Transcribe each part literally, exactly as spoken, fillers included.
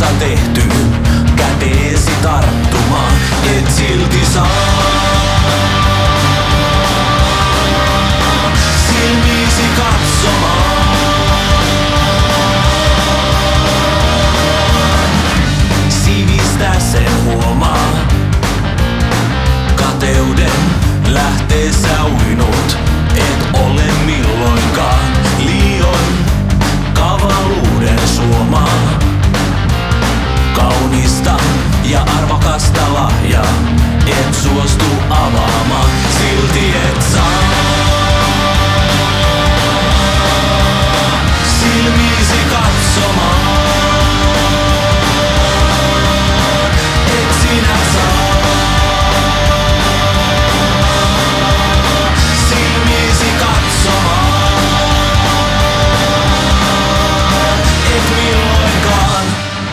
puusta tehty, käteesi tarttumaan, et silti saa. Silmiisi katsomaan. Sivistä sen huomaa. Kateuden lähteessä uinut, et ole milloinkaan liioin kavaluuden suomaa. Kaunista ja arvokasta lahjaa, et suostu avaamaan, silti et saa. Silmiisi katsomaan, et sinä saa. Silmiisi katsomaan, et milloinkaan.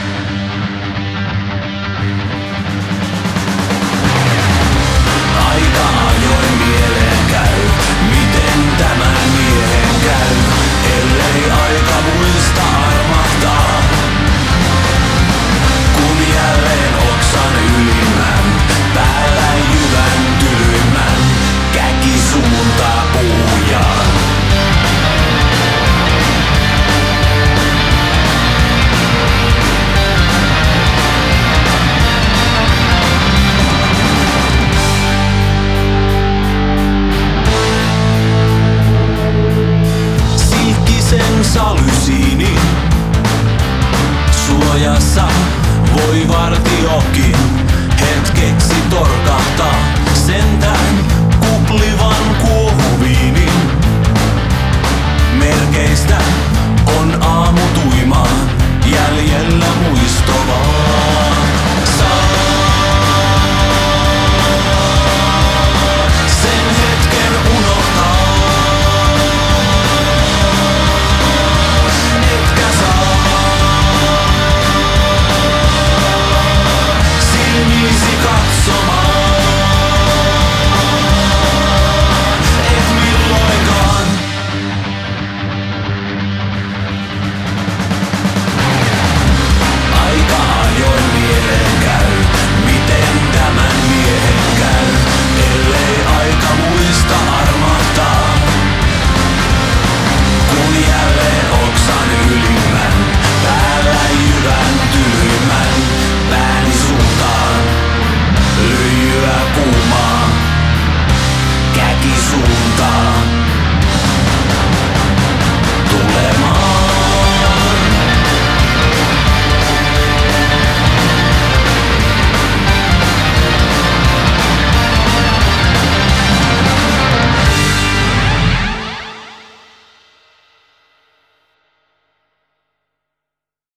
Aika ajoin mieleen käy, miten tämän miehen käy, ellei aika muista armahtaa. Kun jälleen oksan ylimmän, päällä jyvän tylymmän, käki suuntaa puujaan. Silkkisen salysiini suojassa voi vartiokin hetkeksi torkahtaa. Sen tähden